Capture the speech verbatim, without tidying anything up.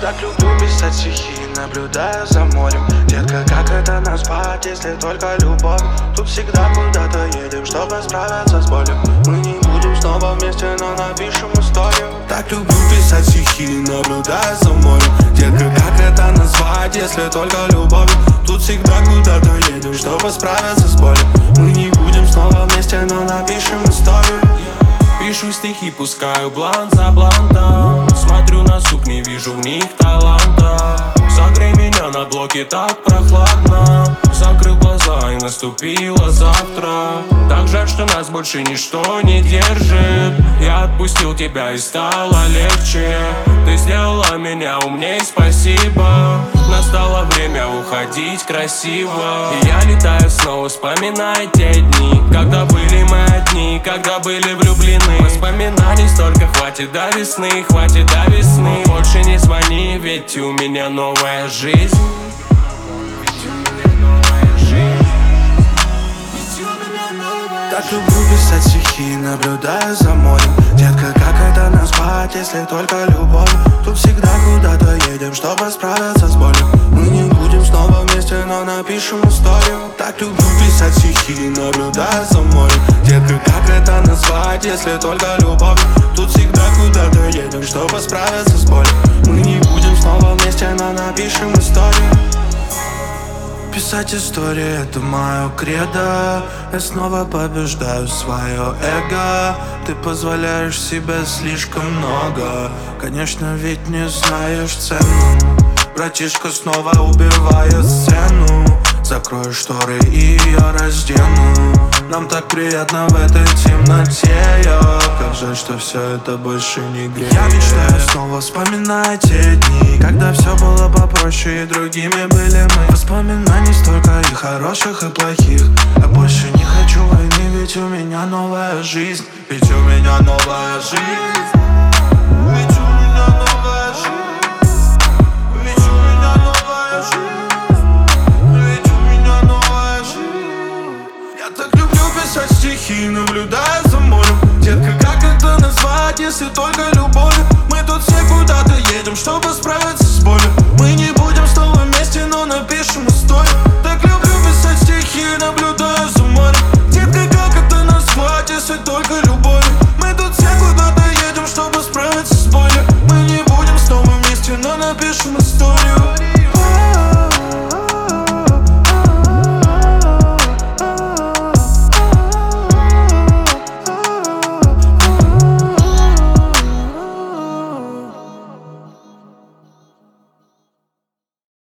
Так люблю писать стихи, наблюдая за морем. Детка, как это назвать, если только любовь? Тут всегда куда-то едем, чтобы справиться с болью. Мы не будем снова вместе, но напишем историю. Так люблю писать стихи, наблюдая за морем. Детка, как это назвать, если только любовь? Тут всегда куда-то едем, чтобы справиться с болью. Мы не будем снова вместе, но напишем историю. Пишу стихи, пускаю блант за блантом. Смотрю на сук, не вижу в них таланта. Согрей меня на блоке, так прохладно. Закрыл глаза и наступило завтра. Так жаль, что нас больше ничто не держит. Я отпустил тебя и стало легче. Ты сделала меня умней, спасибо. Настало время уходить красиво. И я летаю снова, вспоминая те дни, когда были мы одни, когда были влюблены. Воспоминаний столько, хватит до весны, хватит до весны. Больше не звони, ведь у меня новая жизнь. Так люблю писать стихи, наблюдая за морем. Детка, как это назвать, если только любовь? Тут всегда куда-то едем, чтобы справиться с болью. Мы не будем снова вместе, но напишем историю. Так люблю писать стихи, наблюдая за морем. Детка, как это назвать, если только любовь? Тут всегда куда-то едем, чтобы справиться с болью. Мы не будем снова вместе, но напишем историю. Писать истории — это мое кредо. Я снова побеждаю свое эго. Ты позволяешь себе слишком много. Конечно, ведь не знаешь цену. Братишка снова убивает сцену. Закрою шторы и ее раздену. Нам так приятно в этой темноте, я. Как жаль, что все это больше не греет. Я мечтаю снова, вспоминая те дни, когда все было попроще и другими были мы. Воспоминаний столько и хороших, и плохих. Я больше не хочу войны, ведь у меня новая жизнь. Ведь у меня новая жизнь. Ведь у меня новая жизнь. Ведь у меня новая жизнь. Ведь у меня новая жизнь. Я так люблю писать стихи, наблюдая за морем. Детка, как это назвать, если только любовь? Мы тут все куда-то едем, чтобы справиться с болью.